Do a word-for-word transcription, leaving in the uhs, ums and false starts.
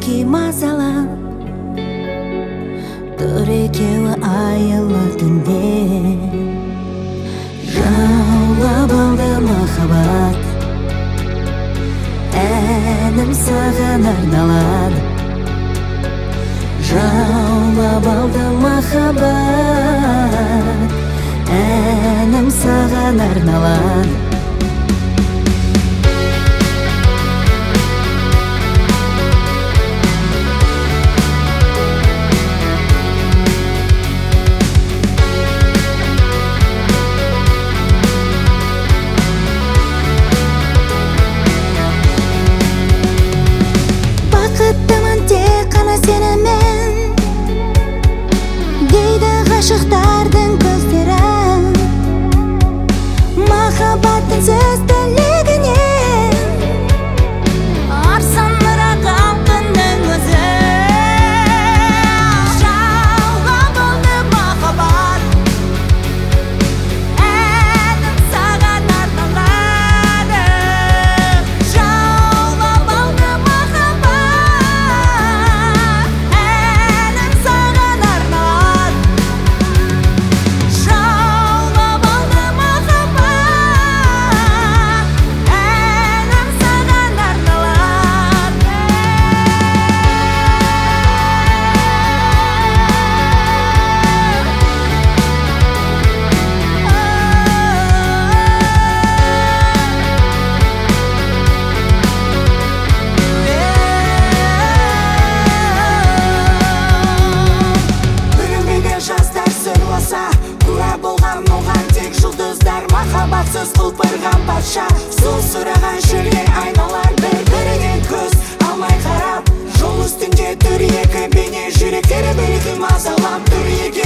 екеуі мазалап тұр екеуі айлы түнде. Жаулап алды махаббат, әнім саған арналады. Жаулап алды махаббат, әнім саған арналады. Бақыттымын тек қана сенімен, дейді ғашықтардың көздері. Махаббаттың сөз тілегінен арсанырақ алтынның өзі. Жаулап алды махаббат, әнім саған арналады. Жаулап алды махаббат, әнім саған арналады. Жаулап алды махаббат, әнім саған арналады. Үрімбеген жастар сырласа, куә болған оған тек жұлдыздар. Махаббатсыз құлпырған патша, сол сұраған шөлге айналар. Бір-бірінен көз алмай қарап, жол үстінде тұр екі бейне. Жүректері бірігіп мазалап тұр екі